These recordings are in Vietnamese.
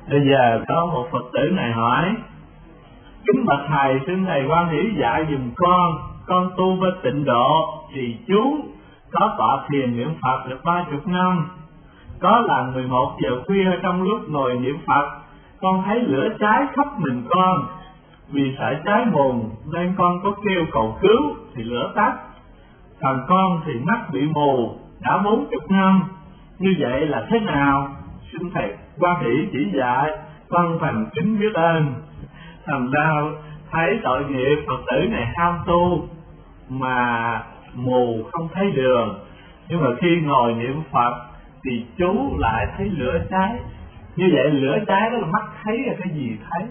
Bây giờ có một Phật tử này hỏi: kính bạch thầy, xin thầy quan hỷ dạy dùm con tu với tịnh độ trì chú, có tọa thiền niệm Phật được 30 năm. Có lần 11 giờ khuya trong lúc ngồi niệm Phật, con thấy lửa cháy khắp mình con. Vì sợ cháy mùng nên con có kêu cầu cứu thì lửa tắt. Còn con thì mắt bị mù đã 40 năm. Như vậy là thế nào? Xin thầy quan hỷ chỉ dạy, con thành kính biết ơn. Thành ra thấy tội nghiệp Phật tử này ham tu mà mù không thấy đường, nhưng mà khi ngồi niệm Phật thì chú lại thấy lửa cháy. Như vậy lửa cháy đó là mắt thấy là cái gì thấy?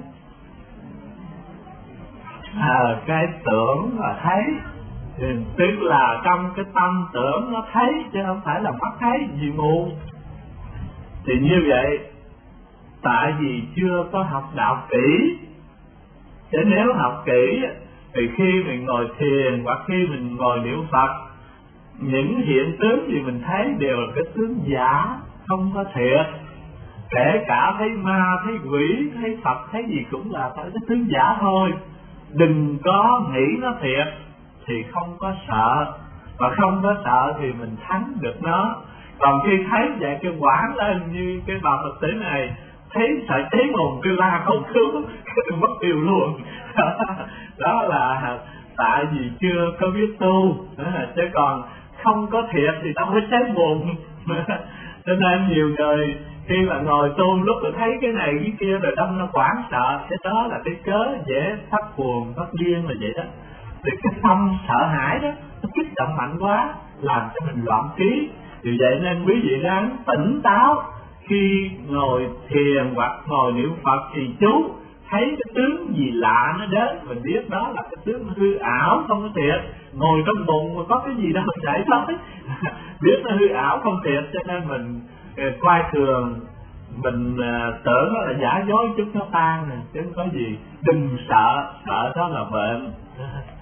Cái tưởng là thấy, tức là trong cái tâm tưởng nó thấy, chứ không phải là mắt thấy gì mù. Thì như vậy tại vì chưa có học đạo kỹ, chứ nếu học kỹ thì khi mình ngồi thiền hoặc khi mình ngồi niệm Phật, những hiện tướng gì mình thấy đều là cái tướng giả, không có thiệt. Kể cả thấy ma, thấy quỷ, thấy Phật, thấy gì cũng là cái tướng giả thôi. Đừng có nghĩ nó thiệt thì không có sợ, và không có sợ thì mình thắng được nó. Còn khi thấy vậy cái quảng lên như cái bà Phật tử này, thấy sợ cháy mùng cái la không cứu, cái mất tiêu luôn. Đó là tại vì chưa có biết tu, chứ còn không có thiệt thì đâu có cháy mùng. Cho nên nhiều người khi mà ngồi tu lúc mà thấy cái này cái kia rồi đâm nó hoảng sợ, cái đó là cái cớ dễ phát cuồng phát điên là vậy đó. Thì cái tâm sợ hãi đó nó kích động mạnh quá làm cho mình loạn trí. Vì vậy nên quý vị ráng tỉnh táo khi ngồi thiền hoặc ngồi niệm Phật thì chú thấy cái tướng gì lạ nó đến, mình biết đó là cái tướng hư ảo không có thiệt. Ngồi trong bụng mà có cái gì đâu xảy thôi. Biết nó hư ảo không thiệt, cho nên mình coi thường, mình tưởng nó là giả dối chút nó tan, chứ không có gì. Đừng sợ, sợ đó là bệnh.